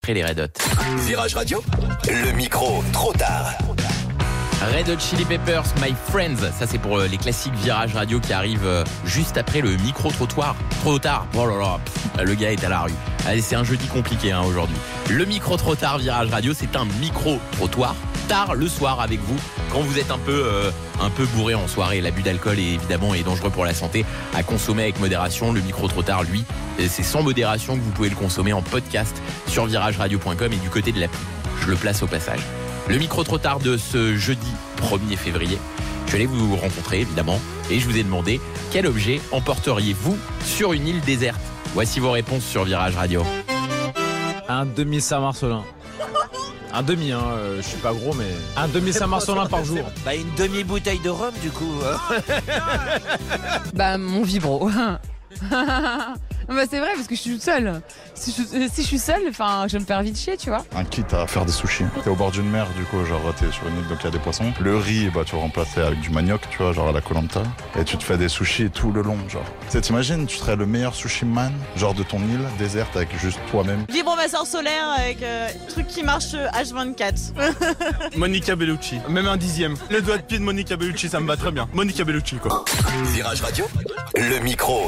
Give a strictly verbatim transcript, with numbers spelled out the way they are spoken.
après les Red Hot. Virage Radio, le micro trop tard. Red Hot Chili Peppers, My Friends, ça c'est pour les classiques Virage Radio qui arrivent juste après le micro-trottoir. Trop tard, oh là là, pff, le gars est à la rue. Allez, c'est un jeudi compliqué hein, aujourd'hui. Le micro-trottoir Virage Radio, c'est un micro-trottoir tard le soir avec vous quand vous êtes un peu euh, un peu bourré en soirée. L'abus d'alcool est évidemment est dangereux pour la santé, à consommer avec modération. Le micro-trottoir, lui, c'est sans modération que vous pouvez le consommer en podcast sur virage radio point com et du côté de l'appli. Je le place au passage. Le micro-trottoir de ce jeudi premier février, je vais aller vous rencontrer évidemment et je vous ai demandé quel objet emporteriez-vous sur une île déserte. Voici vos réponses sur Virage Radio. Un demi Saint-Marcelin. Un demi, hein, euh, je suis pas gros, mais un demi Saint-Marcelin par jour. Bah une demi-bouteille de rhum du coup. Bah mon vibro. Bah c'est vrai parce que je suis toute seule. Si je, si je suis seule, enfin je vais me faire vite chier, tu vois. Un kit à faire des sushis. T'es au bord d'une mer, du coup, genre t'es sur une île donc il y a des poissons. Le riz, bah tu le remplaces avec du manioc, tu vois, genre à la Koh-Lanta. Et tu te fais des sushis tout le long, genre. Tu sais, t'imagines, tu serais le meilleur sushi man, genre de ton île déserte avec juste toi-même. Vibromasseur solaire avec euh, truc qui marche H vingt-quatre. Monica Bellucci, même un dixième. Le doigt de pied de Monica Bellucci, ça me va très bien. Monica Bellucci, quoi. Virage Radio, le micro